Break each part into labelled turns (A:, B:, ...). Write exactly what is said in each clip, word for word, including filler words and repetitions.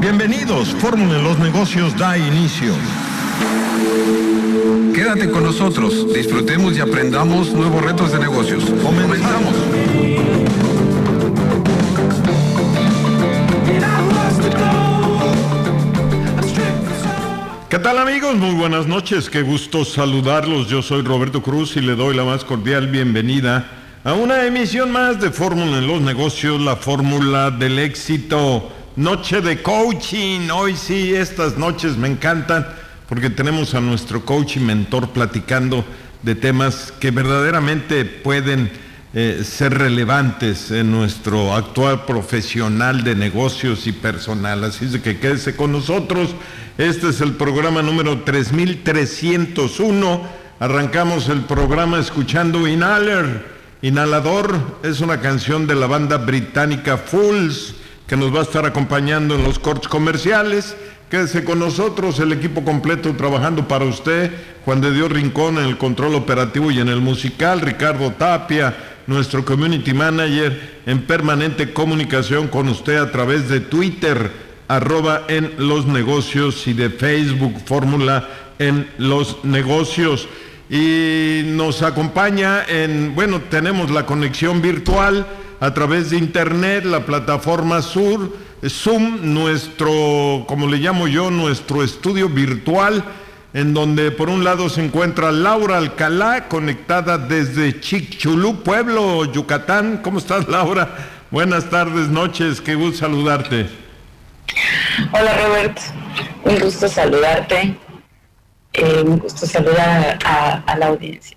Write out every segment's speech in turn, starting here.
A: Bienvenidos, Fórmula en los Negocios da inicio.
B: Quédate con nosotros, disfrutemos y aprendamos nuevos retos de negocios.
A: Comenzamos. ¿Qué tal, amigos? Muy buenas noches, qué gusto saludarlos. Yo soy Roberto Cruz y le doy la más cordial bienvenida a una emisión más de Fórmula en los Negocios, la fórmula del éxito. Noche de coaching. Hoy sí, estas noches me encantan porque tenemos a nuestro coach y mentor platicando de temas que verdaderamente pueden eh, ser relevantes en nuestro actual profesional de negocios y personal. Así es de que quédese con nosotros. Este es el programa número tres mil trescientos uno. Arrancamos el programa escuchando Inhaler. Inhalador es una canción de la banda británica Fools, que nos va a estar acompañando en los cortes comerciales. Quédese con nosotros, el equipo completo trabajando para usted. Juan de Dios Rincón en el control operativo y en el musical. Ricardo Tapia, nuestro community manager, en permanente comunicación con usted a través de Twitter, arroba en los negocios, y de Facebook, Fórmula en los Negocios. Y nos acompaña en, bueno, tenemos la conexión virtual a través de internet, la plataforma Sur, Zoom, nuestro, como le llamo yo, nuestro estudio virtual, en donde por un lado se encuentra Laura Alcalá, conectada desde Chicxulub, Pueblo, Yucatán. ¿Cómo estás, Laura? Buenas tardes, noches, qué gusto saludarte.
C: Hola, Robert, un gusto saludarte, eh, un gusto saludar a, a la audiencia.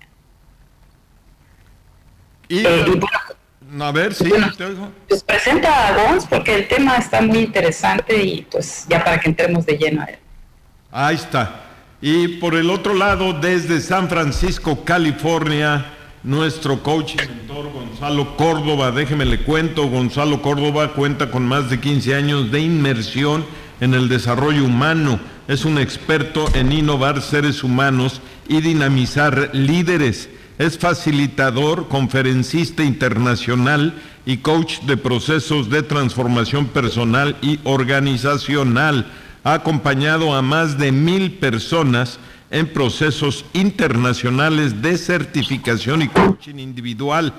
A: Y,
C: eh, y bueno,
A: a ver, sí,
C: bueno,
A: te oigo.
C: Pues presenta a Gonz porque el tema está muy interesante y pues ya para que entremos de lleno a él.
A: Ahí está. Y por el otro lado, desde San Francisco, California, nuestro coach y mentor Gonzalo Córdoba. Déjeme le cuento, Gonzalo Córdoba cuenta con más de quince años de inmersión en el desarrollo humano. Es un experto en innovar seres humanos y dinamizar líderes. Es facilitador, conferencista internacional y coach de procesos de transformación personal y organizacional. Ha acompañado a más de mil personas en procesos internacionales de certificación y coaching individual.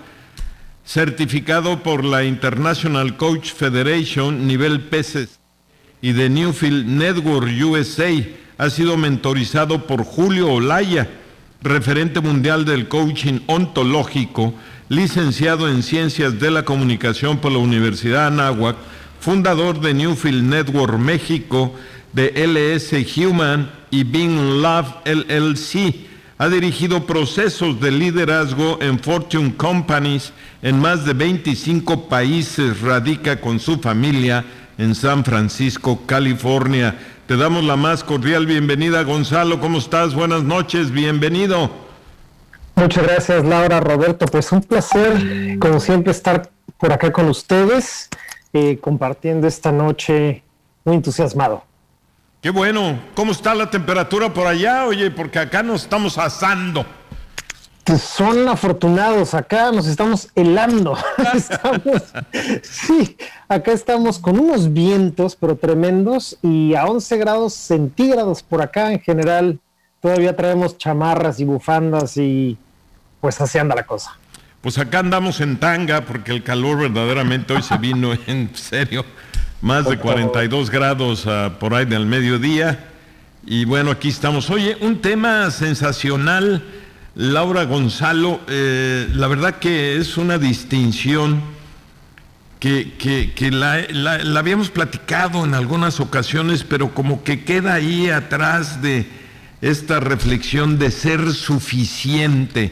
A: Certificado por la International Coach Federation, nivel P C S y de Newfield Network U S A. Ha sido mentorizado por Julio Olaya, referente mundial del coaching ontológico, licenciado en Ciencias de la Comunicación por la Universidad Anáhuac, fundador de Newfield Network México, de L S Human y Being Love L L C. Ha dirigido procesos de liderazgo en Fortune Companies en más de veinticinco países. Radica con su familia en San Francisco, California. Te damos la más cordial bienvenida, Gonzalo. ¿Cómo estás? Buenas noches, bienvenido.
D: Muchas gracias, Laura, Roberto. Pues un placer, como siempre, estar por acá con ustedes, eh, compartiendo esta noche muy entusiasmado.
A: Qué bueno. ¿Cómo está la temperatura por allá? Oye, porque acá nos estamos asando.
D: Pues son afortunados, acá nos estamos helando. estamos, sí, acá estamos con unos vientos, pero tremendos, y a once grados centígrados por acá en general. Todavía traemos chamarras y bufandas y pues así anda la cosa.
A: Pues acá andamos en tanga porque el calor verdaderamente hoy se vino en serio. Más de cuarenta y dos grados uh, por ahí del mediodía. Y bueno, aquí estamos. Oye, un tema sensacional, Laura, Gonzalo. Eh, la verdad que es una distinción que, que, que la, la, la habíamos platicado en algunas ocasiones, pero como que queda ahí atrás de esta reflexión de ser suficiente.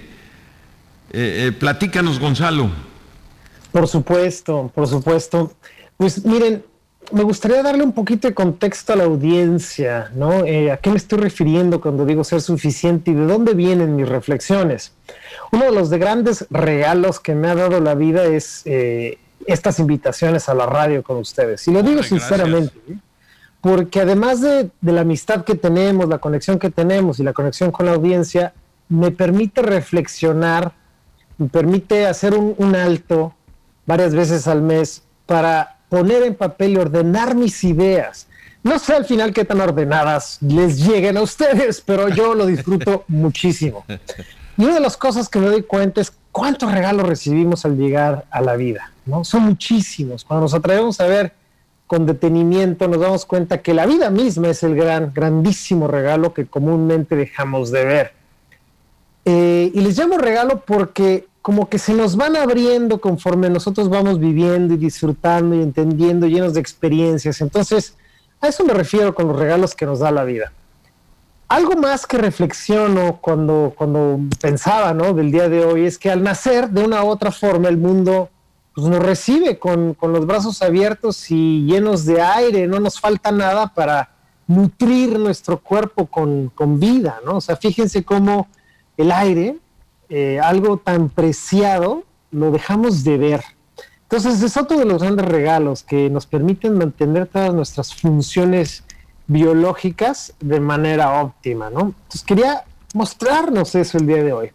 A: Eh, eh, platícanos, Gonzalo.
D: Por supuesto, por supuesto. Pues miren, me gustaría darle un poquito de contexto a la audiencia, ¿no? Eh, ¿A qué me estoy refiriendo cuando digo ser suficiente y de dónde vienen mis reflexiones? Uno de los de grandes regalos que me ha dado la vida es eh, estas invitaciones a la radio con ustedes. Y lo digo Ay, sinceramente, ¿eh? Porque además de, de la amistad que tenemos, la conexión que tenemos y la conexión con la audiencia, me permite reflexionar, me permite hacer un, un alto varias veces al mes para poner en papel y ordenar mis ideas, No sé al final qué tan ordenadas les lleguen a ustedes, pero yo lo disfruto muchísimo. Y una de las cosas que me doy cuenta es cuántos regalos recibimos al llegar a la vida, ¿no? Son muchísimos. Cuando nos atrevemos a ver con detenimiento, nos damos cuenta que la vida misma es el gran, grandísimo regalo que comúnmente dejamos de ver. Eh, y les llamo regalo porque como que se nos van abriendo conforme nosotros vamos viviendo y disfrutando y entendiendo, llenos de experiencias. Entonces, a eso me refiero con los regalos que nos da la vida. Algo más que reflexiono cuando, cuando pensaba, ¿no?, del día de hoy es que al nacer, de una u otra forma, el mundo pues, nos recibe con, con los brazos abiertos y llenos de aire. No nos falta nada para nutrir nuestro cuerpo con, con vida, ¿no? O sea, fíjense cómo el aire, eh, algo tan preciado, lo dejamos de ver. Entonces es otro de los grandes regalos que nos permiten mantener todas nuestras funciones biológicas de manera óptima, ¿no? Entonces quería mostrarnos eso el día de hoy.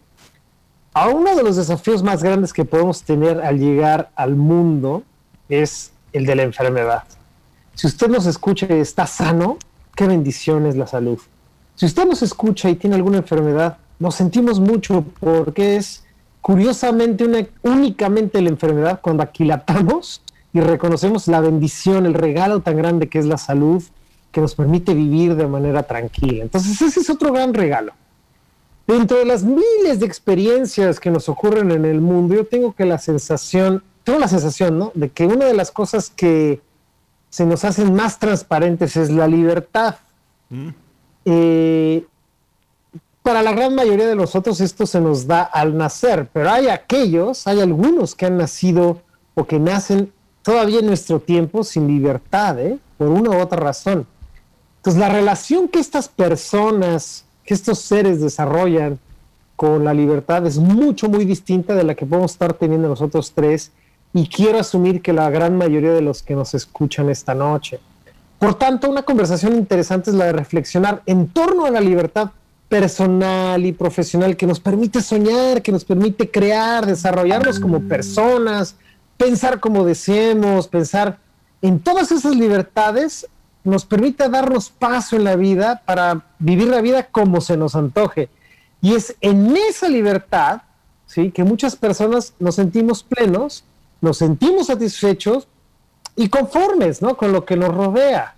D: A uno de los desafíos más grandes que podemos tener al llegar al mundo es el de la enfermedad. Si usted nos escucha y está sano, qué bendición es la salud. Si usted nos escucha y tiene alguna enfermedad, nos sentimos mucho porque es curiosamente una, únicamente la enfermedad cuando aquilatamos y reconocemos la bendición, el regalo tan grande que es la salud, que nos permite vivir de manera tranquila. Entonces ese es otro gran regalo. Dentro de las miles de experiencias que nos ocurren en el mundo, yo tengo que la sensación, tengo la sensación, ¿no?, de que una de las cosas que se nos hacen más transparentes es la libertad. Mm. Eh, para la gran mayoría de nosotros esto se nos da al nacer, pero hay aquellos, hay algunos que han nacido o que nacen todavía en nuestro tiempo sin libertad, ¿eh?, por una u otra razón. Entonces la relación que estas personas, que estos seres desarrollan con la libertad es mucho, muy distinta de la que podemos estar teniendo nosotros tres, y quiero asumir que la gran mayoría de los que nos escuchan esta noche. Por tanto, una conversación interesante es la de reflexionar en torno a la libertad personal y profesional que nos permite soñar, que nos permite crear, desarrollarnos como personas, pensar como deseemos, pensar en todas esas libertades, nos permite darnos paso en la vida para vivir la vida como se nos antoje. Y es en esa libertad, ¿sí?, que muchas personas nos sentimos plenos, nos sentimos satisfechos y conformes, ¿no?, con lo que nos rodea.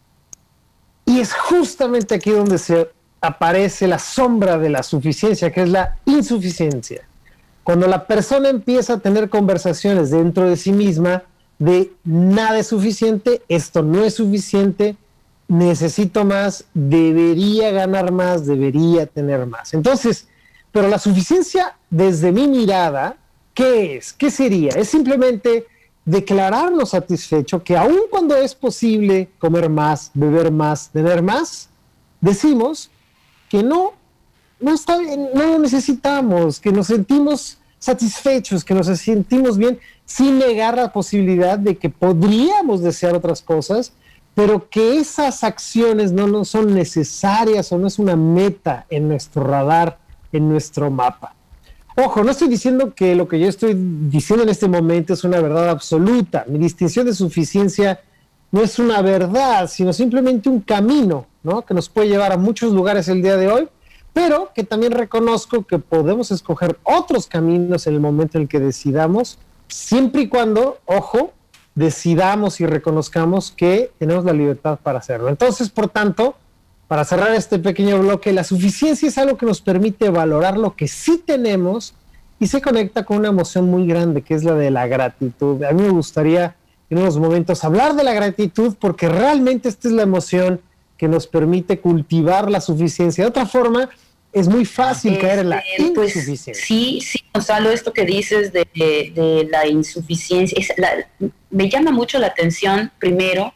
D: Y es justamente aquí donde se aparece la sombra de la suficiencia, que es la insuficiencia. Cuando la persona empieza a tener conversaciones dentro de sí misma de nada es suficiente, esto no es suficiente, necesito más, debería ganar más, debería tener más. Entonces, pero la suficiencia desde mi mirada, ¿qué es? ¿Qué sería? Es simplemente declararnos satisfecho que aun cuando es posible comer más, beber más, tener más, decimos que no, no está bien, no lo necesitamos, que nos sentimos satisfechos, que nos sentimos bien, sin negar la posibilidad de que podríamos desear otras cosas, pero que esas acciones no, no son necesarias o no es una meta en nuestro radar, en nuestro mapa. Ojo, no estoy diciendo que lo que yo estoy diciendo en este momento es una verdad absoluta. Mi distinción de suficiencia no es una verdad, sino simplemente un camino, ¿no?, que nos puede llevar a muchos lugares el día de hoy, pero que también reconozco que podemos escoger otros caminos en el momento en el que decidamos, siempre y cuando, ojo, decidamos y reconozcamos que tenemos la libertad para hacerlo. Entonces, por tanto, para cerrar este pequeño bloque, la suficiencia es algo que nos permite valorar lo que sí tenemos y se conecta con una emoción muy grande, que es la de la gratitud. A mí me gustaría en unos momentos hablar de la gratitud, porque realmente esta es la emoción que nos permite cultivar la suficiencia. De otra forma, es muy fácil caer en la
C: pues,
D: insuficiencia.
C: Sí, sí, Gonzalo, esto que dices de, de, de la insuficiencia, es la, me llama mucho la atención, primero,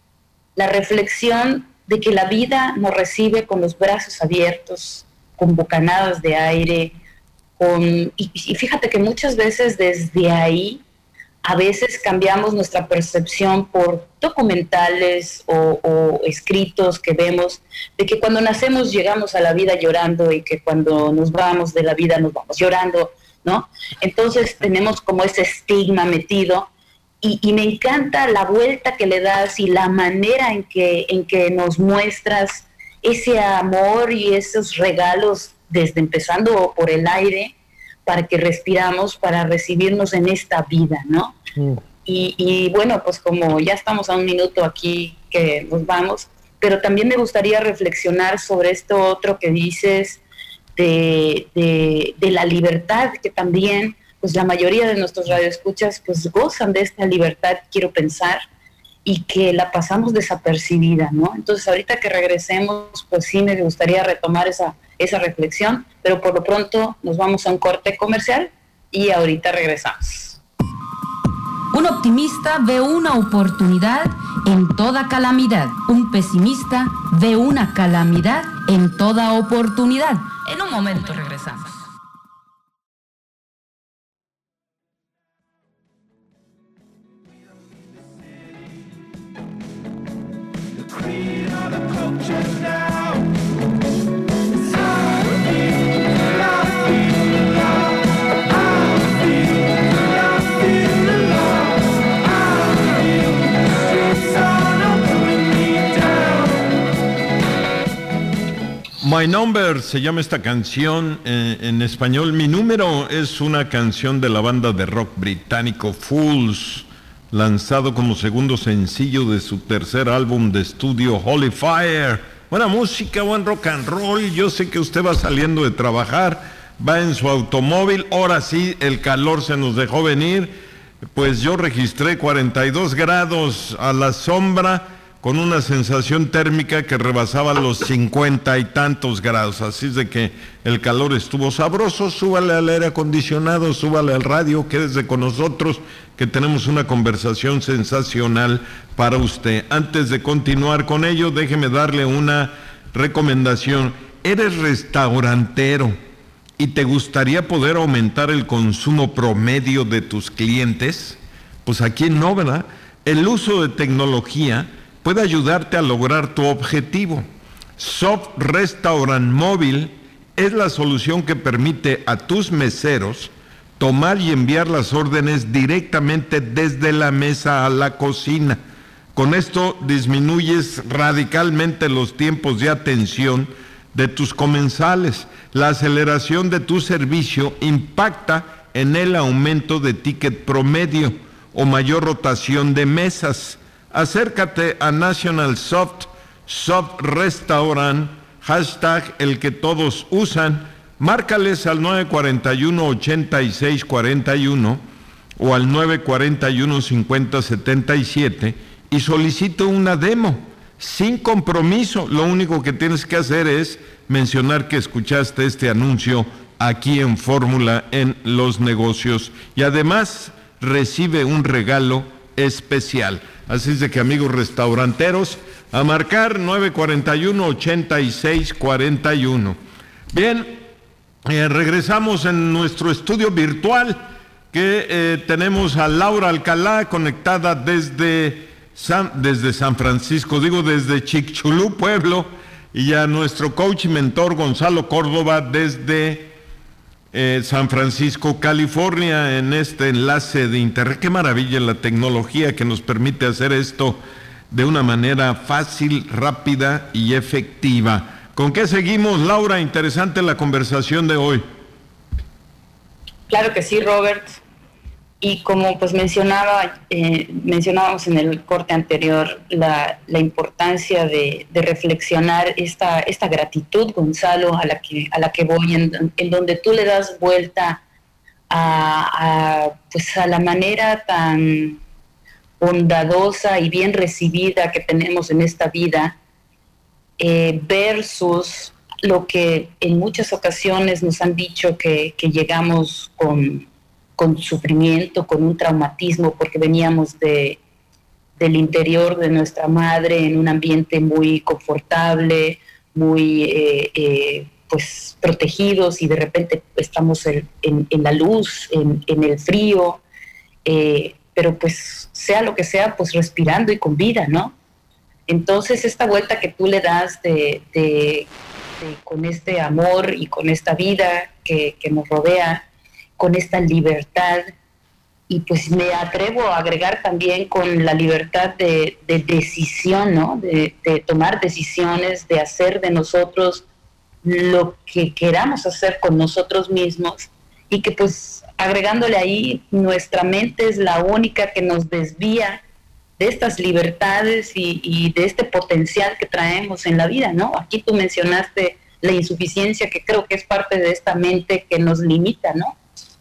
C: la reflexión de que la vida nos recibe con los brazos abiertos, con bocanadas de aire, con, y, y fíjate que muchas veces desde ahí, a veces cambiamos nuestra percepción por documentales o, o escritos que vemos, de que cuando nacemos llegamos a la vida llorando y que cuando nos vamos de la vida nos vamos llorando, ¿no? Entonces tenemos como ese estigma metido y, y me encanta la vuelta que le das y la manera en que, en que nos muestras ese amor y esos regalos desde empezando por el aire para que respiramos, para recibirnos en esta vida, ¿no? Mm. Y, y bueno, pues como ya estamos a un minuto aquí que nos vamos, pero también me gustaría reflexionar sobre esto otro que dices de, de, de la libertad, que también pues la mayoría de nuestros radioescuchas pues gozan de esta libertad, quiero pensar, y que la pasamos desapercibida, ¿no? Entonces ahorita que regresemos, pues sí me gustaría retomar esa, esa reflexión, pero por lo pronto nos vamos a un corte comercial y ahorita regresamos.
E: Un optimista ve una oportunidad en toda calamidad. Un pesimista ve una calamidad en toda oportunidad. En un momento regresamos.
A: My Number se llama esta canción, eh, en español. Mi número es una canción de la banda de rock británico Fools, lanzado como segundo sencillo de su tercer álbum de estudio Holy Fire. Buena música, buen rock and roll. Yo sé que usted va saliendo de trabajar, va en su automóvil. Ahora sí, el calor se nos dejó venir. Pues yo registré cuarenta y dos grados a la sombra, con una sensación térmica que rebasaba los cincuenta y tantos grados. Así es de que el calor estuvo sabroso. Súbale al aire acondicionado, súbale al radio, quédese con nosotros, que tenemos una conversación sensacional para usted. Antes de continuar con ello, déjeme darle una recomendación. ¿Eres restaurantero y te gustaría poder aumentar el consumo promedio de tus clientes? Pues aquí no, ¿verdad? El uso de tecnología puede ayudarte a lograr tu objetivo. Soft Restaurant Móvil es la solución que permite a tus meseros tomar y enviar las órdenes directamente desde la mesa a la cocina. Con esto disminuyes radicalmente los tiempos de atención de tus comensales. La aceleración de tu servicio impacta en el aumento de ticket promedio o mayor rotación de mesas. Acércate a National Soft, Soft Restaurant, hashtag el que todos usan. Márcales al nueve cuatro uno, ochenta y seis cuarenta y uno o al nueve cuatro uno, cincuenta setenta y siete y solicita una demo sin compromiso. Lo único que tienes que hacer es mencionar que escuchaste este anuncio aquí en Fórmula en los negocios y además recibe un regalo especial. Así es de que, amigos restauranteros, a marcar nueve cuatro uno, ochenta y seis cuarenta y uno. Bien, eh, regresamos en nuestro estudio virtual que eh, tenemos a Laura Alcalá conectada desde San, desde San Francisco, digo desde Chicxulub, Pueblo, y a nuestro coach y mentor Gonzalo Córdoba desde Eh, San Francisco, California, en este enlace de internet. Qué maravilla la tecnología que nos permite hacer esto de una manera fácil, rápida y efectiva. ¿Con qué seguimos, Laura? Interesante la conversación de hoy.
C: Claro que sí, Robert. Y como pues mencionaba, eh, mencionábamos en el corte anterior la, la importancia de, de reflexionar esta, esta gratitud, Gonzalo, a la que, a la que voy, en, en donde tú le das vuelta a, a, pues a la manera tan bondadosa y bien recibida que tenemos en esta vida, eh, versus lo que en muchas ocasiones nos han dicho que, que llegamos con... con sufrimiento, con un traumatismo, porque veníamos de, del interior de nuestra madre en un ambiente muy confortable, muy eh, eh, pues protegidos, y de repente estamos en, en, en la luz, en, en el frío, eh, pero pues sea lo que sea, pues respirando y con vida, ¿no? Entonces esta vuelta que tú le das de, de, de con este amor y con esta vida que, que nos rodea, con esta libertad, y pues me atrevo a agregar también con la libertad de, de decisión, ¿no? De, de tomar decisiones, de hacer de nosotros lo que queramos hacer con nosotros mismos, y que pues agregándole ahí, nuestra mente es la única que nos desvía de estas libertades y, y de este potencial que traemos en la vida, ¿no? Aquí tú mencionaste la insuficiencia, que creo que es parte de esta mente que nos limita, ¿no?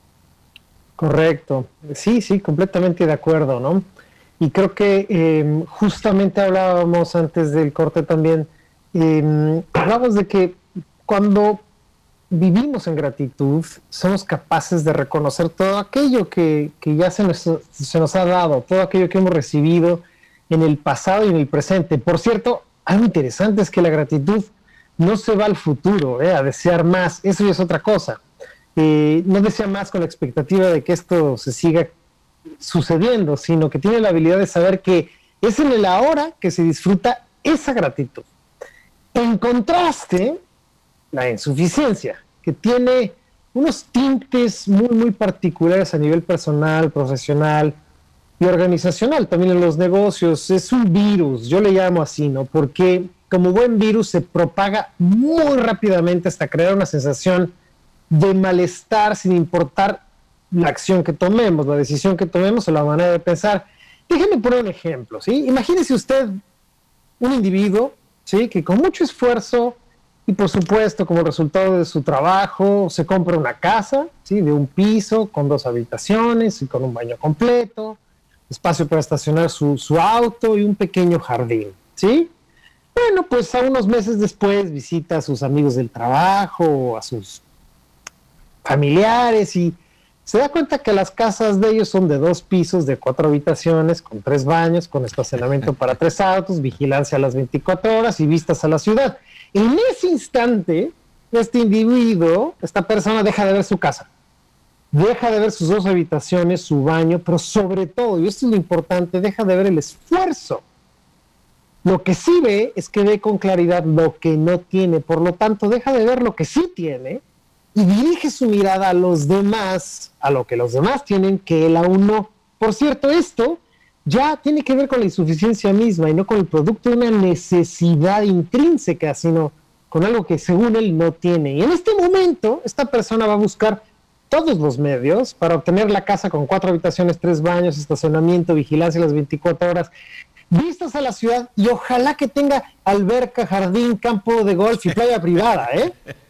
D: Correcto, sí, sí, completamente de acuerdo, ¿no? Y creo que eh, justamente hablábamos antes del corte también, eh, hablábamos de que cuando vivimos en gratitud, somos capaces de reconocer todo aquello que, que ya se nos, se nos ha dado, todo aquello que hemos recibido en el pasado y en el presente. Por cierto, algo interesante es que la gratitud no se va al futuro, ¿eh? a desear más, eso ya es otra cosa. Eh, no desea más con la expectativa de que esto se siga sucediendo, sino que tiene la habilidad de saber que es en el ahora que se disfruta esa gratitud. En contraste, la insuficiencia, que tiene unos tintes muy, muy particulares a nivel personal, profesional y organizacional, también en los negocios. Es un virus, yo le llamo así, ¿no? Porque como buen virus se propaga muy rápidamente hasta crear una sensación de malestar sin importar la acción que tomemos, la decisión que tomemos o la manera de pensar. Déjenme poner un ejemplo, ¿sí? Imagínese usted un individuo, ¿sí?, que con mucho esfuerzo y por supuesto como resultado de su trabajo se compra una casa, ¿sí?, de un piso con dos habitaciones y con un baño completo, espacio para estacionar su, su auto y un pequeño jardín, ¿sí? Bueno, pues a unos meses después visita a sus amigos del trabajo, a sus familiares, y se da cuenta que las casas de ellos son de dos pisos, de cuatro habitaciones, con tres baños, con estacionamiento para tres autos, vigilancia a las veinticuatro horas y vistas a la ciudad. En ese instante, este individuo, esta persona deja de ver su casa, deja de ver sus dos habitaciones, su baño, pero sobre todo, y esto es lo importante, deja de ver el esfuerzo. Lo que sí ve es que ve con claridad lo que no tiene, por lo tanto deja de ver lo que sí tiene y dirige su mirada a los demás, a lo que los demás tienen que él aún no. Por cierto, esto ya tiene que ver con la insuficiencia misma y no con el producto de una necesidad intrínseca, sino con algo que según él no tiene. Y en este momento, esta persona va a buscar todos los medios para obtener la casa con cuatro habitaciones, tres baños, estacionamiento, vigilancia las veinticuatro horas, vistas a la ciudad, y ojalá que tenga alberca, jardín, campo de golf y playa privada, ¿eh?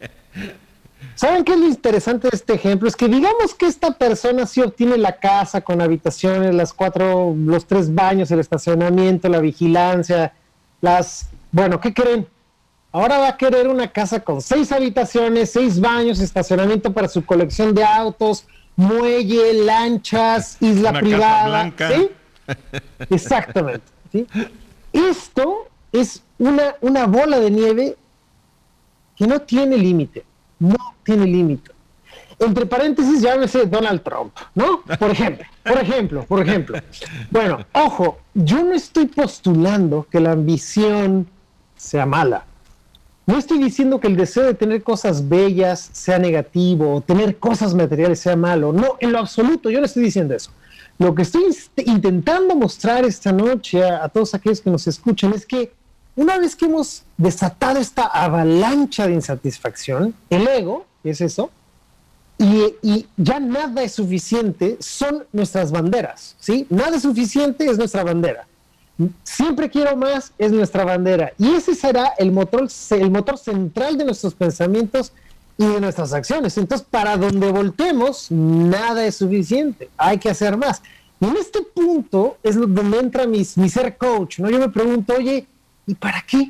D: ¿Saben qué es lo interesante de este ejemplo? Es que digamos que esta persona sí obtiene la casa con habitaciones, las cuatro, los tres baños, el estacionamiento, la vigilancia, las... Bueno, ¿qué creen? Ahora va a querer una casa con seis habitaciones, seis baños, estacionamiento para su colección de autos, muelle, lanchas, isla
A: una
D: privada.
A: Casa blanca.
D: ¿Sí? Exactamente. ¿Sí? Esto es una, una bola de nieve que no tiene límite. No tiene límite. Entre paréntesis, llámese Donald Trump, ¿no? Por ejemplo, por ejemplo, por ejemplo. Bueno, ojo, yo no estoy postulando que la ambición sea mala. No estoy diciendo que el deseo de tener cosas bellas sea negativo o tener cosas materiales sea malo. No, en lo absoluto, yo no estoy diciendo eso. Lo que estoy intentando mostrar esta noche a, a todos aquellos que nos escuchan es que una vez que hemos desatado esta avalancha de insatisfacción, el ego, que es eso, y, y ya nada es suficiente, son nuestras banderas, ¿sí? Nada es suficiente es nuestra bandera. Siempre quiero más es nuestra bandera. Y ese será el motor, el motor central de nuestros pensamientos y de nuestras acciones. Entonces, para donde voltemos, nada es suficiente. Hay que hacer más. Y en este punto es donde entra mi, mi ser coach, ¿no? Yo me pregunto, oye, ¿y para qué?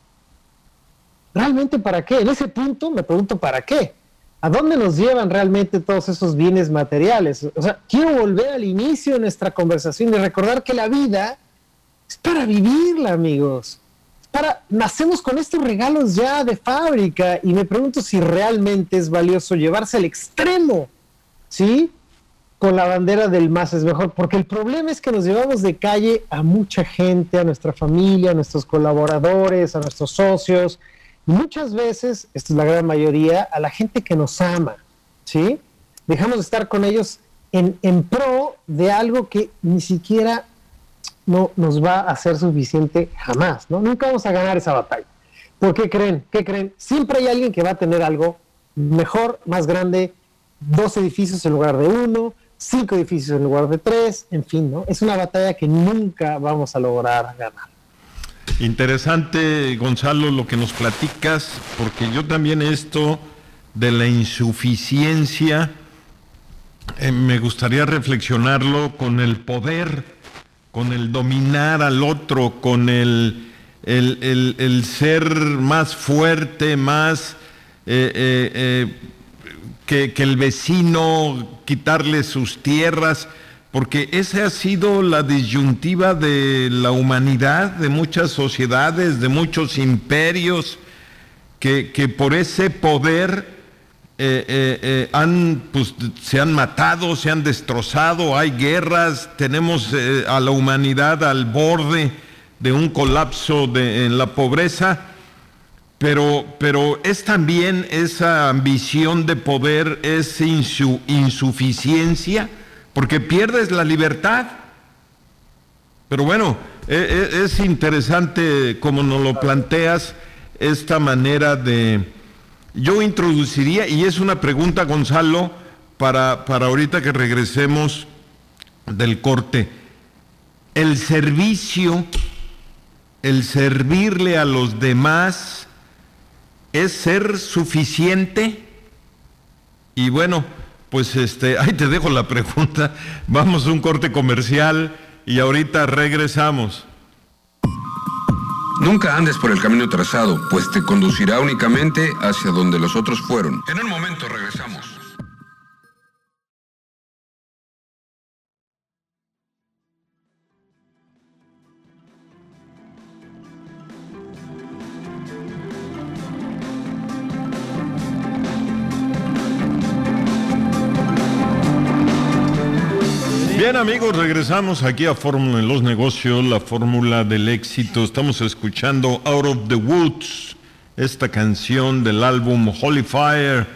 D: ¿Realmente para qué? En ese punto me pregunto, ¿para qué? ¿A dónde nos llevan realmente todos esos bienes materiales? O sea, quiero volver al inicio de nuestra conversación y recordar que la vida es para vivirla, amigos. Es para, nacemos con estos regalos ya de fábrica y me pregunto si realmente es valioso llevarse al extremo, ¿sí? Con la bandera del más es mejor, porque el problema es que nos llevamos de calle a mucha gente, a nuestra familia, a nuestros colaboradores, a nuestros socios, y muchas veces, esta es la gran mayoría, a la gente que nos ama, ¿sí? Dejamos de estar con ellos en, en pro de algo que ni siquiera no nos va a ser suficiente jamás, ¿no? Nunca vamos a ganar esa batalla. ¿Por qué creen? ¿Qué creen? Siempre hay alguien que va a tener algo mejor, más grande, dos edificios en lugar de uno, cinco edificios en lugar de tres, en fin, ¿no? Es una batalla que nunca vamos a lograr ganar.
A: Interesante, Gonzalo, lo que nos platicas, porque yo también esto de la insuficiencia eh, me gustaría reflexionarlo con el poder, con el dominar al otro, con el, el, el, el ser más fuerte, más eh, eh, eh, que, que el vecino, quitarle sus tierras, porque esa ha sido la disyuntiva de la humanidad, de muchas sociedades, de muchos imperios, que, que por ese poder Eh, eh, eh, han, pues, se han matado, se han destrozado, hay guerras, tenemos eh, a la humanidad al borde de un colapso de, en la pobreza, pero, pero es también esa ambición de poder, es insu, insuficiencia, porque pierdes la libertad. Pero bueno, eh, eh, es interesante como nos lo planteas, esta manera de... Yo introduciría, y es una pregunta, Gonzalo, para, para ahorita que regresemos del corte. El servicio, el servirle a los demás, ¿es ser suficiente? Y bueno, pues este, ahí te dejo la pregunta. Vamos a un corte comercial y ahorita regresamos.
B: Nunca andes por el camino trazado, pues te conducirá únicamente hacia donde los otros fueron. En un momento regresamos.
A: Bien, amigos, regresamos aquí a Fórmula en los Negocios, la fórmula del éxito. Estamos escuchando Out of the Woods, esta canción del álbum Holy Fire,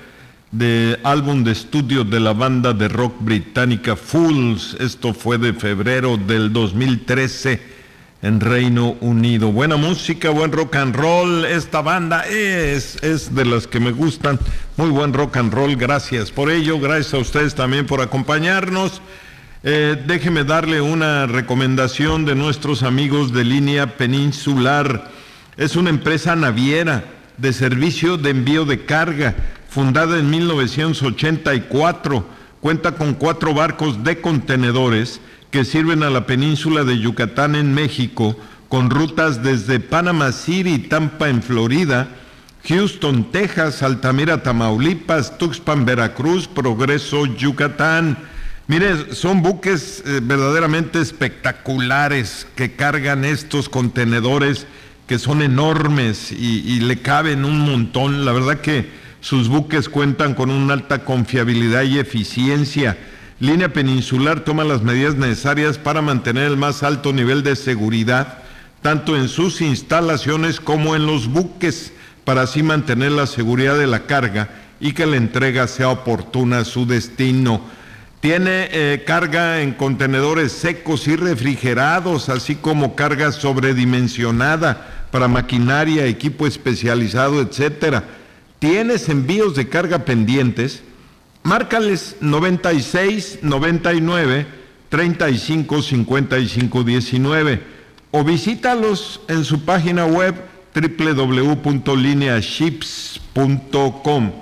A: del álbum de estudio de la banda de rock británica Fools. Esto fue de febrero del dos mil trece en Reino Unido. Buena música, buen rock and roll. Esta banda es, es de las que me gustan. Muy buen rock and roll, gracias por ello. Gracias a ustedes también por acompañarnos. Eh, déjeme darle una recomendación de nuestros amigos de Línea Peninsular. Es una empresa naviera de servicio de envío de carga, fundada en mil novecientos ochenta y cuatro. Cuenta con cuatro barcos de contenedores que sirven a la península de Yucatán en México, con rutas desde Panama City, Tampa en Florida, Houston, Texas, Altamira, Tamaulipas, Tuxpan, Veracruz, Progreso, Yucatán. Mire, son buques eh, verdaderamente espectaculares que cargan estos contenedores que son enormes y, y le caben un montón. La verdad que sus buques cuentan con una alta confiabilidad y eficiencia. Línea Peninsular toma las medidas necesarias para mantener el más alto nivel de seguridad, tanto en sus instalaciones como en los buques, para así mantener la seguridad de la carga y que la entrega sea oportuna a su destino. Tiene eh, carga en contenedores secos y refrigerados, así como carga sobredimensionada para maquinaria, equipo especializado, etcétera. ¿Tienes envíos de carga pendientes? Márcales noventa y seis, noventa y nueve, treinta y cinco, cincuenta y cinco, diecinueve o visítalos en su página web doble u doble u doble u punto linea ships punto com.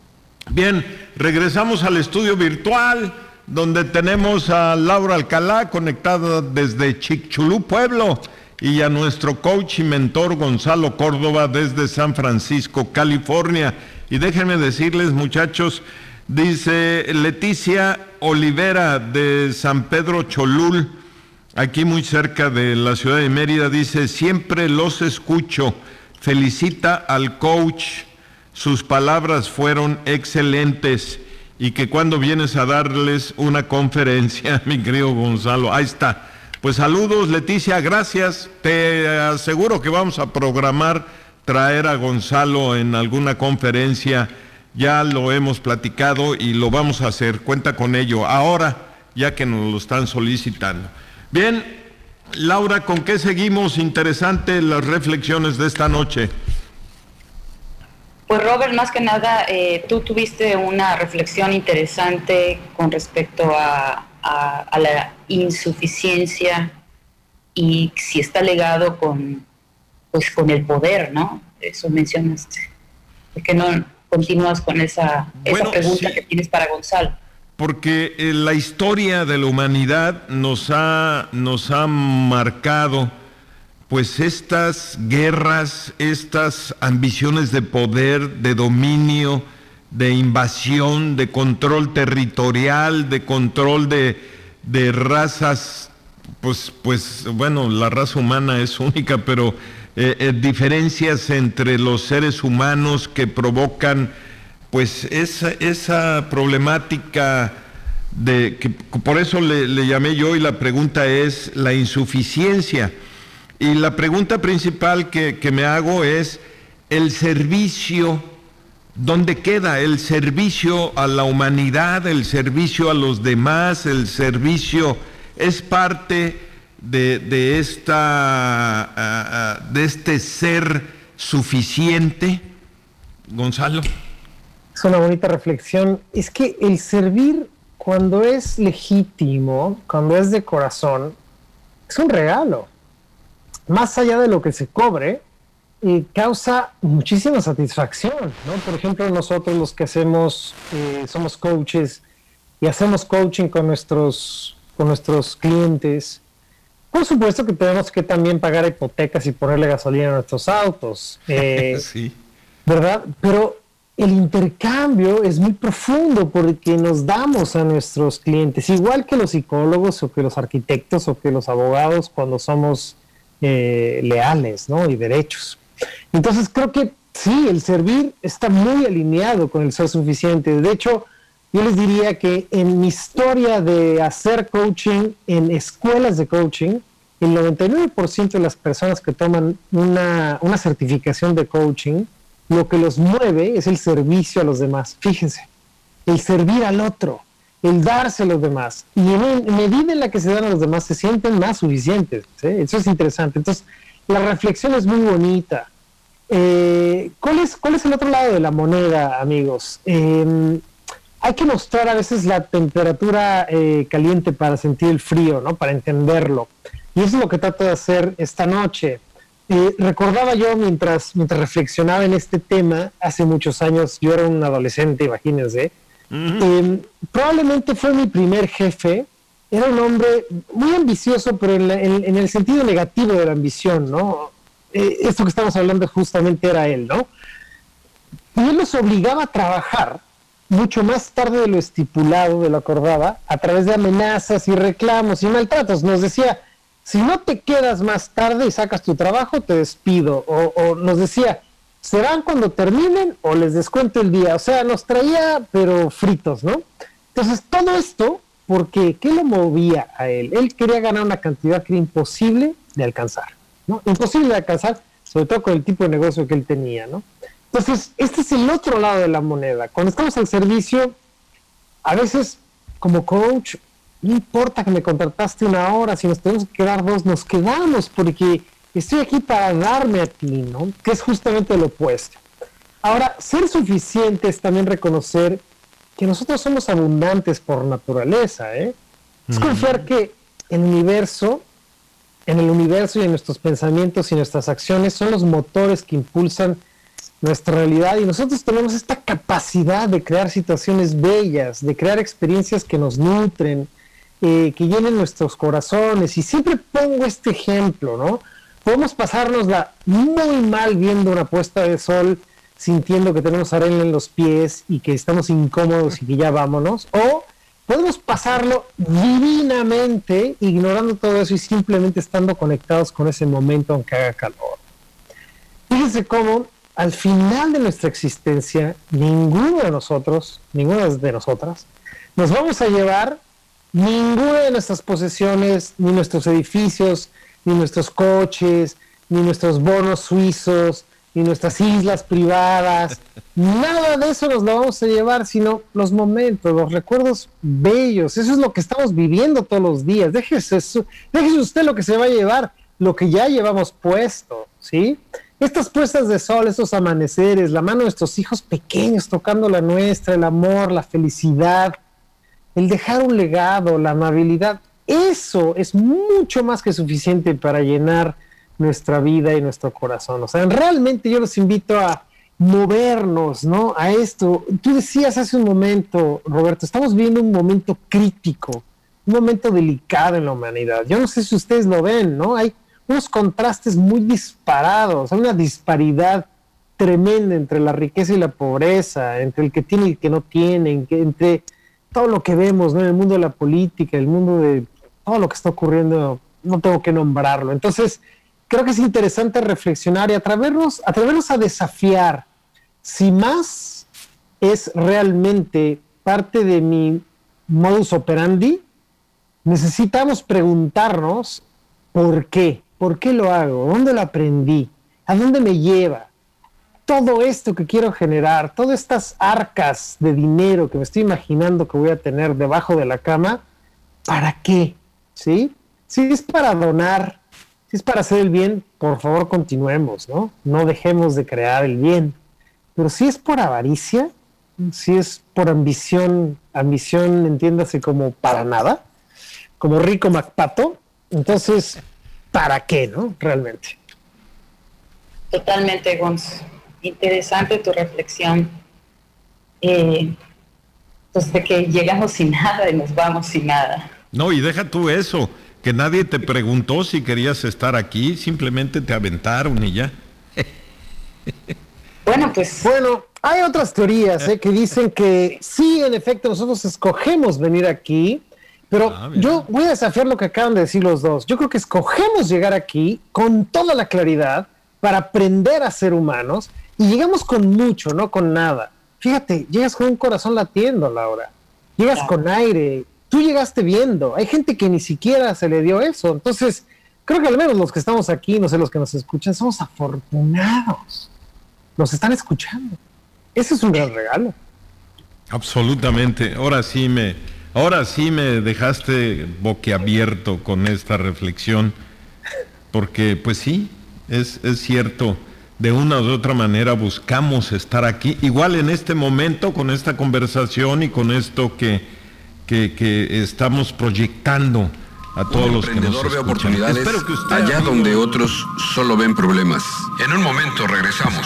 A: Bien, regresamos al estudio virtual, donde tenemos a Laura Alcalá conectada desde Chicxulub, Pueblo, y a nuestro coach y mentor Gonzalo Córdoba desde San Francisco, California. Y déjenme decirles, muchachos, dice Leticia Olivera de San Pedro Cholul, aquí muy cerca de la ciudad de Mérida, dice: siempre los escucho, felicita al coach, sus palabras fueron excelentes. Y que cuando vienes a darles una conferencia, mi querido Gonzalo, ahí está. Pues saludos, Leticia, gracias. Te aseguro que vamos a programar traer a Gonzalo en alguna conferencia ya lo hemos platicado y lo vamos a hacer, cuenta con ello, ahora ya que nos lo están solicitando. Bien, Laura, ¿con qué seguimos? Interesante las reflexiones de esta noche.
C: Pues Robert, más que nada, eh, tú tuviste una reflexión interesante con respecto a, a, a la insuficiencia y si está ligado con, pues, con el poder, ¿no? Eso mencionaste. ¿Por qué no continúas con esa,
A: bueno,
C: esa pregunta
A: sí,
C: que tienes para Gonzalo?
A: Porque eh, la historia de la humanidad nos ha, nos ha marcado pues estas guerras, estas ambiciones de poder, de dominio, de invasión, de control territorial, de control de, de razas, pues, pues bueno, la raza humana es única, pero eh, eh, diferencias entre los seres humanos que provocan pues esa, esa problemática de que por eso le, le llamé yo, y la pregunta es la insuficiencia. Y la pregunta principal que, que me hago es, ¿el servicio, dónde queda? El servicio a la humanidad, el servicio a los demás, el servicio es parte de, de, esta, uh, uh, de este ser suficiente. Gonzalo.
D: Es una bonita reflexión. Es que el servir, cuando es legítimo, cuando es de corazón, es un regalo. Más allá de lo que se cobre, eh, causa muchísima satisfacción, ¿no? Por ejemplo, nosotros los que hacemos, eh, somos coaches y hacemos coaching con nuestros, con nuestros clientes. Por supuesto que tenemos que también pagar hipotecas y ponerle gasolina a nuestros autos, eh,
A: sí.
D: ¿verdad? Pero el intercambio es muy profundo porque nos damos a nuestros clientes, igual que los psicólogos o que los arquitectos o que los abogados cuando somos Eh, leales, ¿no? Y derechos. Entonces creo que sí, el servir está muy alineado con el ser suficiente. De hecho, yo les diría que en mi historia de hacer coaching en escuelas de coaching, el noventa y nueve por ciento de las personas que toman una, una certificación de coaching, lo que los mueve es el servicio a los demás. Fíjense, el servir al otro, el darse a los demás, y en, en medida en la que se dan a los demás se sienten más suficientes, ¿sí? Eso es interesante. Entonces la reflexión es muy bonita. Eh, ¿cuál es, cuál es el otro lado de la moneda, amigos? Eh, hay que mostrar a veces la temperatura eh, caliente para sentir el frío, ¿no? Para entenderlo, y eso es lo que trato de hacer esta noche. Eh, recordaba yo mientras, mientras reflexionaba en este tema hace muchos años. Yo era un adolescente, imagínense. Uh-huh. Eh, probablemente fue mi primer jefe. Era un hombre muy ambicioso, pero en, la, en, en el sentido negativo de la ambición, ¿no? Eh, esto que estamos hablando justamente era él, ¿no? Y él nos obligaba a trabajar mucho más tarde de lo estipulado, de lo acordado, a través de amenazas y reclamos y maltratos. Nos decía, si no te quedas más tarde y sacas tu trabajo, te despido. O, o nos decía, se van cuando terminen o les descuento el día. O sea, nos traía, pero fritos, ¿no? Entonces, todo esto, porque ¿qué lo movía a él? Él quería ganar una cantidad que era imposible de alcanzar, ¿no? Imposible de alcanzar, sobre todo con el tipo de negocio que él tenía, ¿no? Entonces, este es el otro lado de la moneda. Cuando estamos al servicio, a veces, como coach, no importa que me contrataste una hora, si nos tenemos que quedar dos, nos quedamos, porque estoy aquí para darme a ti, ¿no? Que es justamente lo opuesto. Ahora, ser suficiente es también reconocer que nosotros somos abundantes por naturaleza, ¿eh? Mm. Es confiar que el universo, en el universo y en nuestros pensamientos y nuestras acciones son los motores que impulsan nuestra realidad, y nosotros tenemos esta capacidad de crear situaciones bellas, de crear experiencias que nos nutren, eh, que llenen nuestros corazones. Y siempre pongo este ejemplo, ¿no? Podemos pasárnosla muy mal viendo una puesta de sol, sintiendo que tenemos arena en los pies y que estamos incómodos y que ya vámonos, o podemos pasarlo divinamente ignorando todo eso y simplemente estando conectados con ese momento aunque haga calor. Fíjense cómo al final de nuestra existencia, ninguno de nosotros, ninguna de nosotras, nos vamos a llevar ninguna de nuestras posesiones, ni nuestros edificios, ni nuestros coches, ni nuestros bonos suizos, ni nuestras islas privadas, nada de eso nos lo vamos a llevar, sino los momentos, los recuerdos bellos. Eso es lo que estamos viviendo todos los días. Déjese, eso, déjese usted lo que se va a llevar, lo que ya llevamos puesto, ¿sí? Estas puestas de sol, estos amaneceres, la mano de nuestros hijos pequeños tocando la nuestra, el amor, la felicidad, el dejar un legado, la amabilidad, eso es mucho más que suficiente para llenar nuestra vida y nuestro corazón. O sea, realmente yo los invito a movernos, ¿no? A esto. Tú decías hace un momento, Roberto, estamos viviendo un momento crítico, un momento delicado en la humanidad. Yo no sé si ustedes lo ven, ¿no? Hay unos contrastes muy disparados, hay una disparidad tremenda entre la riqueza y la pobreza, entre el que tiene y el que no tiene, entre todo lo que vemos, ¿no? En el mundo de la política, el mundo de todo lo que está ocurriendo, no tengo que nombrarlo. Entonces, creo que es interesante reflexionar y atrevernos, atrevernos a desafiar si más es realmente parte de mi modus operandi. Necesitamos preguntarnos por qué, por qué lo hago, dónde lo aprendí, a dónde me lleva. Todo esto que quiero generar, todas estas arcas de dinero que me estoy imaginando que voy a tener debajo de la cama, ¿para qué? ¿Sí? Si es para donar, si es para hacer el bien, por favor continuemos, ¿no? No dejemos de crear el bien. Pero si es por avaricia, si es por ambición, ambición entiéndase como para nada, como Rico MacPato, entonces, ¿para qué, no? Realmente.
C: Totalmente, Gonz. Interesante tu reflexión. Eh, pues de que llegamos sin nada y nos vamos sin nada.
A: No, y deja tú eso, que nadie te preguntó si querías estar aquí, simplemente te aventaron y ya.
C: Bueno, pues...
D: Bueno, hay otras teorías ¿eh? que dicen que sí, en efecto, nosotros escogemos venir aquí, pero ah, yo voy a desafiar lo que acaban de decir los dos. Yo creo que escogemos llegar aquí con toda la claridad para aprender a ser humanos y llegamos con mucho, no con nada. Fíjate, llegas con un corazón latiendo, Laura. Llegas con aire. Tú llegaste viendo. Hay gente que ni siquiera se le dio eso. Entonces, creo que al menos los que estamos aquí, no sé, los que nos escuchan, somos afortunados. Nos están escuchando. Ese es un gran regalo.
A: Absolutamente. Ahora sí me, ahora sí me dejaste boquiabierto con esta reflexión. Porque, pues sí, es, es cierto. De una u otra manera buscamos estar aquí, igual en este momento, con esta conversación y con esto que, que, que estamos proyectando a todos los que nos escuchan.
B: Ve oportunidades Espero que usted, allá amigo, donde otros solo ven problemas. En un momento regresamos.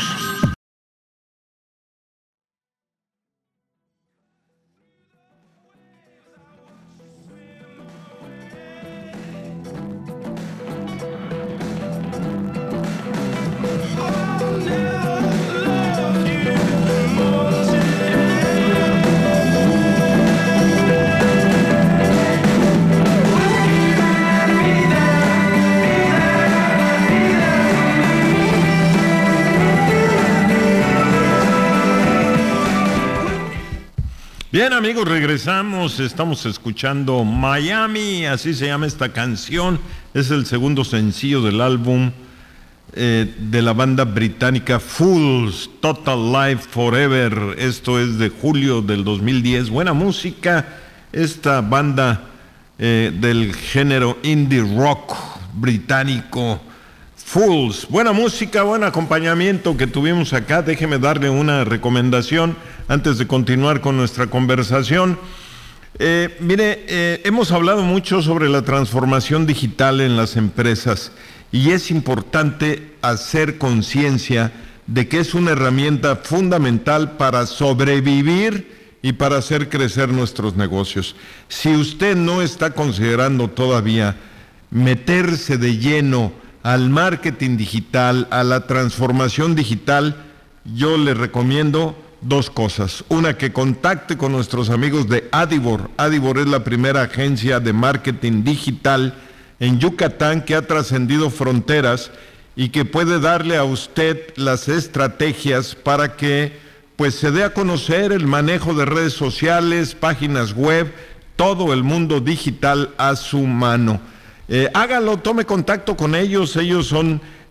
A: Bien, amigos, regresamos, estamos escuchando Miami, así se llama esta canción, es el segundo sencillo del álbum eh, de la banda británica Fools, Total Life Forever, esto es de julio del dos mil diez, buena música, esta banda eh, del género indie rock británico, Fools, buena música, buen acompañamiento que tuvimos acá. Déjeme darle una recomendación antes de continuar con nuestra conversación. Eh, mire, eh, hemos hablado mucho sobre la transformación digital en las empresas y es importante hacer conciencia de que es una herramienta fundamental para sobrevivir y para hacer crecer nuestros negocios. Si usted no está considerando todavía meterse de lleno al marketing digital, a la transformación digital, yo le recomiendo dos cosas. Una, que contacte con nuestros amigos de Adibor. Adibor es la primera agencia de marketing digital en Yucatán que ha trascendido fronteras y que puede darle a usted las estrategias para que pues se dé a conocer el manejo de redes sociales, páginas web, todo el mundo digital a su mano. Eh, hágalo, tome contacto con ellos, ellos son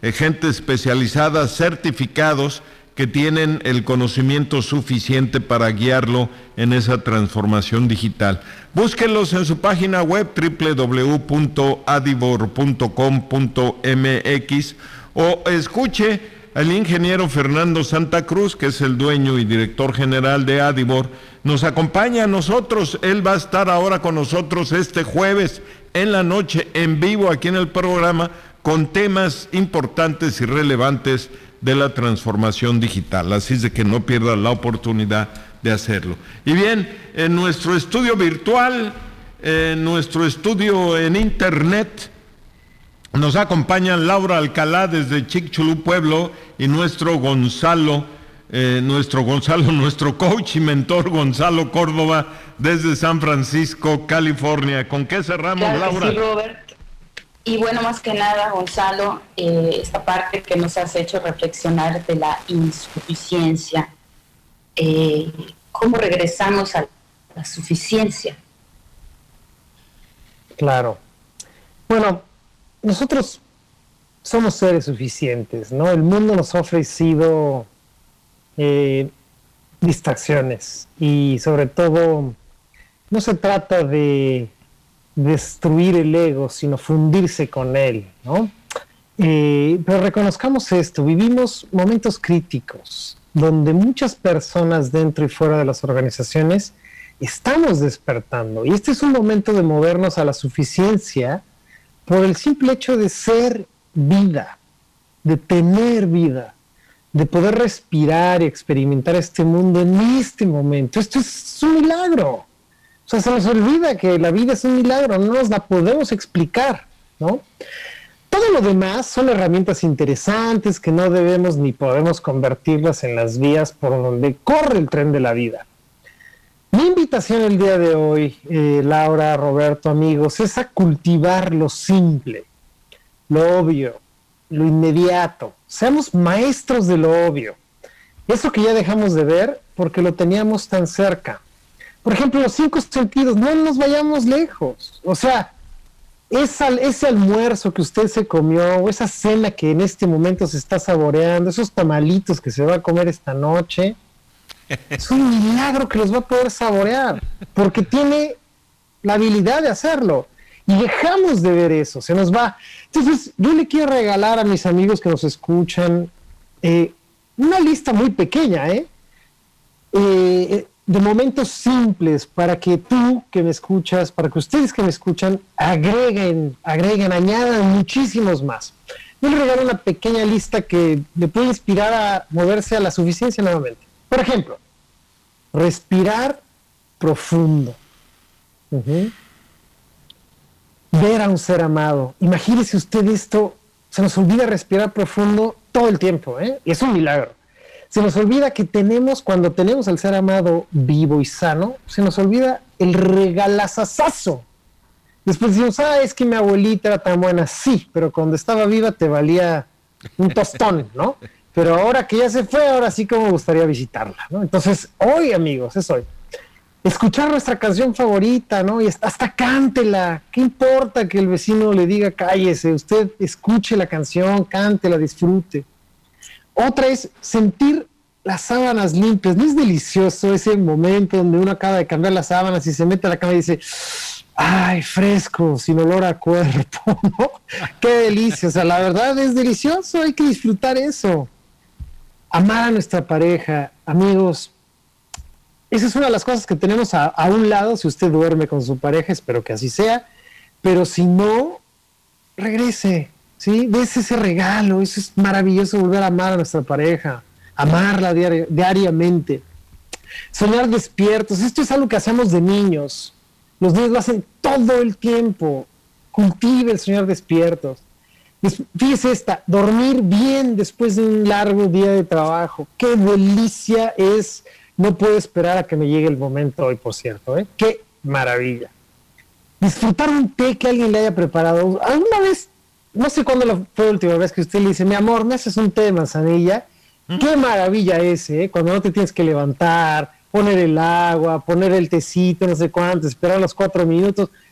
A: eh, gente especializada, certificados, que tienen el conocimiento suficiente para guiarlo en esa transformación digital. Búsquenlos en su página web doble u doble u doble u punto adibor punto com punto m x o escuche al ingeniero Fernando Santa Cruz, que es el dueño y director general de Adibor. Nos acompaña a nosotros, él va a estar ahora con nosotros este jueves en la noche en vivo aquí en el programa con temas importantes y relevantes de la transformación digital, así es de que no pierda la oportunidad de hacerlo. Y bien, en nuestro estudio virtual, en nuestro estudio en internet, nos acompañan Laura Alcalá desde Chicxulub, Pueblo, y nuestro Gonzalo, eh, nuestro Gonzalo, nuestro coach y mentor Gonzalo Córdoba desde San Francisco, California. ¿Con qué cerramos,
C: claro
A: Laura?
C: Sí, Robert. Y bueno, más que nada, Gonzalo, eh, esta parte que nos has hecho reflexionar de la insuficiencia, eh, ¿cómo regresamos a la suficiencia?
D: Claro. Bueno, nosotros somos seres suficientes, ¿no? El mundo nos ha ofrecido eh, distracciones y sobre todo no se trata de destruir el ego, sino fundirse con él, ¿no? Eh, pero reconozcamos esto, vivimos momentos críticos donde muchas personas dentro y fuera de las organizaciones estamos despertando, y este es un momento de movernos a la suficiencia por el simple hecho de ser vida, de tener vida, de poder respirar y experimentar este mundo en este momento. Esto es un milagro. O sea, se nos olvida que la vida es un milagro, no nos la podemos explicar, ¿no? Todo lo demás son herramientas interesantes que no debemos ni podemos convertirlas en las vías por donde corre el tren de la vida. Mi invitación el día de hoy, eh, Laura, Roberto, amigos, es a cultivar lo simple, lo obvio, lo inmediato. Seamos maestros de lo obvio. Eso que ya dejamos de ver porque lo teníamos tan cerca. Por ejemplo, los cinco sentidos, no nos vayamos lejos. O sea, esa, ese almuerzo que usted se comió, o esa cena que en este momento se está saboreando, esos tamalitos que se va a comer esta noche, es un milagro que los va a poder saborear, porque tiene la habilidad de hacerlo. Y dejamos de ver eso, se nos va. Entonces, yo le quiero regalar a mis amigos que nos escuchan eh, una lista muy pequeña, ¿eh? Eh, de momentos simples para que tú que me escuchas, para que ustedes que me escuchan, agreguen, agreguen, añadan muchísimos más. Yo le regalo una pequeña lista que le puede inspirar a moverse a la suficiencia nuevamente. Por ejemplo, respirar profundo. Uh-huh. Ver a un ser amado. Imagínese usted esto, se nos olvida respirar profundo todo el tiempo, ¿eh? Y es un milagro. Se nos olvida que tenemos, cuando tenemos al ser amado vivo y sano, se nos olvida el regalazazazo. Después decimos, ah, es que mi abuelita era tan buena. Sí, pero cuando estaba viva te valía un tostón, ¿no? Pero ahora que ya se fue, ahora sí que me gustaría visitarla, ¿no? Entonces, hoy, amigos, es hoy. Escuchar nuestra canción favorita, ¿no? Y hasta cántela. ¿Qué importa que el vecino le diga cállese? Usted escuche la canción, cántela, disfrute. Otra es sentir las sábanas limpias. ¿No es delicioso ese momento donde uno acaba de cambiar las sábanas y se mete a la cama y dice, ay, fresco, sin olor a cuerpo, ¿no? Qué delicia. O sea, la verdad es delicioso, hay que disfrutar eso. Amar a nuestra pareja, amigos. Esa es una de las cosas que tenemos a, a un lado. Si usted duerme con su pareja, espero que así sea. Pero si no, regrese, ¿sí? Des ese regalo. Eso es maravilloso, volver a amar a nuestra pareja. Amarla diari- diariamente. Soñar despiertos. Esto es algo que hacemos de niños. Los niños lo hacen todo el tiempo. Cultive el soñar despiertos. Fíjese esta, dormir bien después de un largo día de trabajo. Qué delicia es. No puedo esperar a que me llegue el momento hoy, por cierto, ¿eh? Qué maravilla. Disfrutar un té que alguien le haya preparado. Alguna vez, no sé cuándo fue la última vez que usted le dice, mi amor, ¿me haces un té de manzanilla? ¿Mm? Qué maravilla ese, ¿eh? Cuando no te tienes que levantar, poner el agua, poner el tecito, no sé cuánto, esperar los cuatro minutos.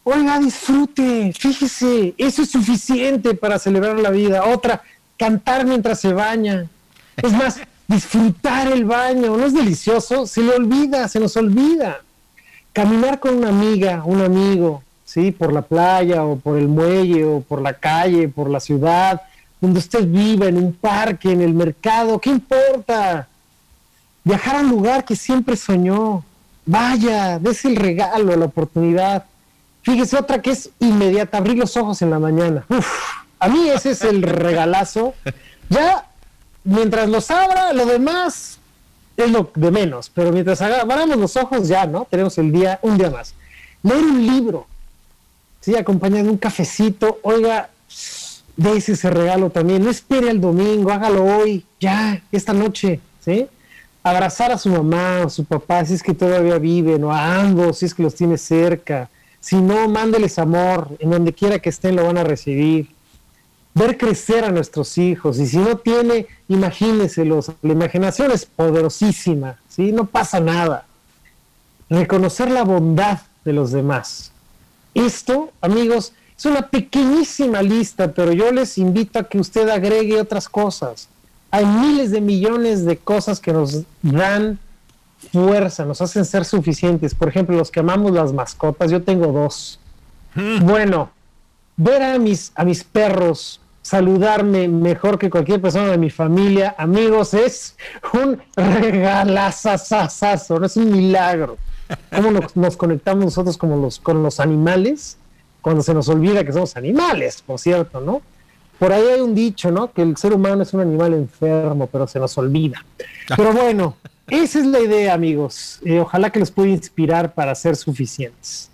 D: Oiga, disfrute, fíjese, eso es suficiente para celebrar la vida. Otra, cantar mientras se baña. Es más, disfrutar el baño, ¿no es delicioso? Se le olvida, se nos olvida. Caminar con una amiga, un amigo, ¿sí? Por la playa o por el muelle o por la calle, por la ciudad, donde usted viva, en un parque, en el mercado, ¿qué importa? Viajar a un lugar que siempre soñó. Vaya, des el regalo, la oportunidad. Fíjese, otra que es inmediata, abrir los ojos en la mañana. Uf, a mí ese es el regalazo. Ya, mientras los abra, lo demás es lo de menos. Pero mientras abramos los ojos, ya, ¿no? Tenemos el día, un día más. Leer un libro, ¿sí? Acompañado de un cafecito. Oiga, dése ese regalo también. No espere al domingo, hágalo hoy, ya, esta noche, ¿sí? Abrazar a su mamá o su papá, si es que todavía viven, o a ambos, si es que los tiene cerca. Si no, mándeles amor, en donde quiera que estén lo van a recibir. Ver crecer a nuestros hijos, y si no tiene, imagíneselos. La imaginación es poderosísima, ¿sí? No pasa nada. Reconocer la bondad de los demás. Esto, amigos, es una pequeñísima lista, pero yo les invito a que usted agregue otras cosas. Hay miles de millones de cosas que nos dan fuerza, nos hacen ser suficientes. Por ejemplo, los que amamos las mascotas, yo tengo dos. Mm. Bueno, ver a mis, a mis perros saludarme mejor que cualquier persona de mi familia, amigos, es un regalazazazazo, no es un milagro. ¿Cómo nos, nos conectamos nosotros como los, con los animales? Cuando se nos olvida que somos animales, por cierto, ¿no? Por ahí hay un dicho, ¿no? Que el ser humano es un animal enfermo, pero se nos olvida. Pero bueno, esa es la idea, amigos. Eh, ojalá que les pueda inspirar para ser suficientes.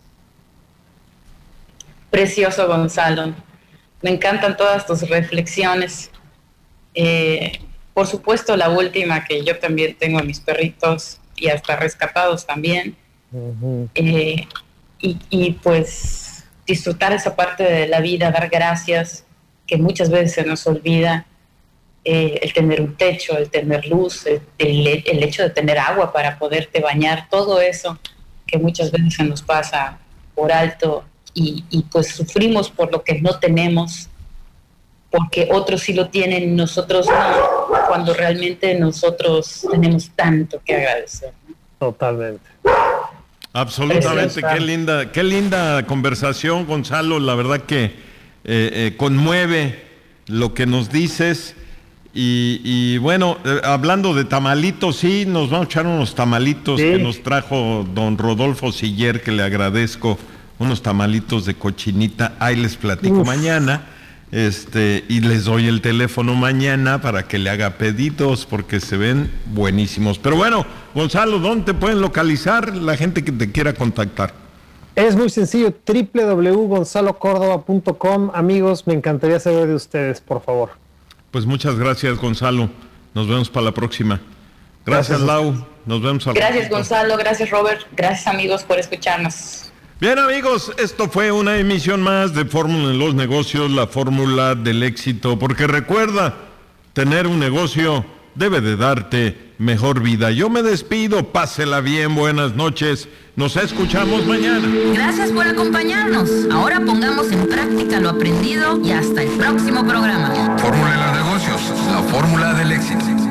C: Precioso, Gonzalo. Me encantan todas tus reflexiones. Eh, por supuesto, la última, que yo también tengo a mis perritos y hasta rescatados también. Uh-huh. Eh, y, y pues disfrutar esa parte de la vida, dar gracias, que muchas veces se nos olvida. Eh, el tener un techo, el tener luz, el, el, el hecho de tener agua para poderte bañar, todo eso que muchas veces se nos pasa por alto y, y pues sufrimos por lo que no tenemos, porque otros sí lo tienen y nosotros no, cuando realmente nosotros tenemos tanto que agradecer.
D: Totalmente.
A: Absolutamente, qué linda, qué linda conversación, Gonzalo, la verdad que eh, eh, conmueve lo que nos dices. Y, y bueno, eh, hablando de tamalitos, sí, nos vamos a echar unos tamalitos, sí, que nos trajo don Rodolfo Siller, que le agradezco, unos tamalitos de cochinita. Ahí les platico Uf. mañana, este, y les doy el teléfono mañana para que le haga pedidos, porque se ven buenísimos. Pero bueno, Gonzalo, ¿dónde te pueden localizar la gente que te quiera contactar?
D: Es muy sencillo, doble u doble u doble u punto gonzalo córdoba punto com. Amigos, me encantaría saber de ustedes, por favor.
A: Pues muchas gracias, Gonzalo. Nos vemos para la próxima. Gracias, gracias. Lau. Nos vemos al
C: Gracias,
A: ratito.
C: Gonzalo. Gracias, Robert. Gracias, amigos, por escucharnos.
A: Bien, amigos, esto fue una emisión más de Fórmula en los Negocios, la fórmula del éxito. Porque recuerda, tener un negocio debe de darte mejor vida. Yo me despido. Pásela bien. Buenas noches. Nos escuchamos mañana.
E: Gracias por acompañarnos. Ahora pongamos en práctica lo aprendido y hasta el próximo programa.
B: Fórmula de los negocios, la fórmula del éxito.